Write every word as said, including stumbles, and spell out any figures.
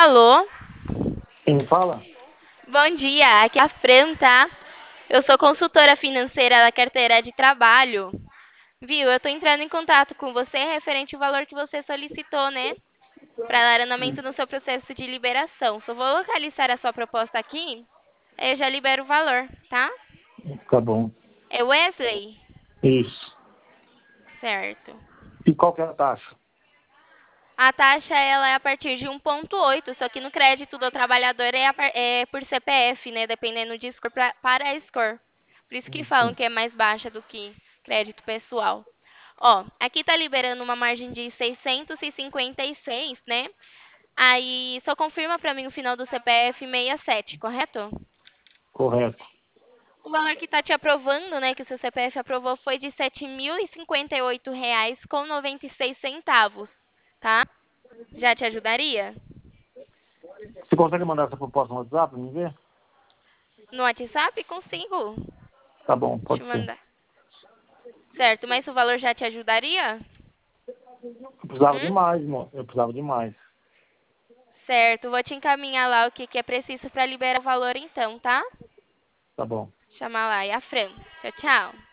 Alô? Quem fala? Bom dia, aqui é a Fran, tá? Eu sou consultora financeira da carteira de trabalho. Viu? Eu tô entrando em contato com você referente ao valor que você solicitou, né? Para andamento no seu processo de liberação. Só vou localizar a sua proposta aqui, aí eu já libero o valor, tá? Tá bom. É Wesley? Isso. Certo. E qual que é a taxa? A taxa ela é a partir de um vírgula oito, só que no crédito do trabalhador é, a par- é por C P F, né? Dependendo de score pra- para a score. Por isso que falam Sim. que é mais baixa do que crédito pessoal. Ó, aqui tá liberando uma margem de seiscentos e cinquenta e seis, né? Aí só confirma para mim o final do C P F sessenta e sete, correto? Correto. O valor que está te aprovando, né, que o seu C P F aprovou foi de sete mil e cinquenta e oito reais com noventa e seis centavos, tá? Já te ajudaria? Você consegue mandar essa proposta no WhatsApp pra me ver? No WhatsApp? Consigo. Tá bom, Deixa pode eu ser. mandar. Certo, mas o valor já te ajudaria? Eu precisava Hum? de mais, irmão. Eu precisava de mais. Certo, vou te encaminhar lá o que, que é preciso para liberar o valor então, tá? Tá bom. Chamar lá, é a Fran. Tchau, tchau.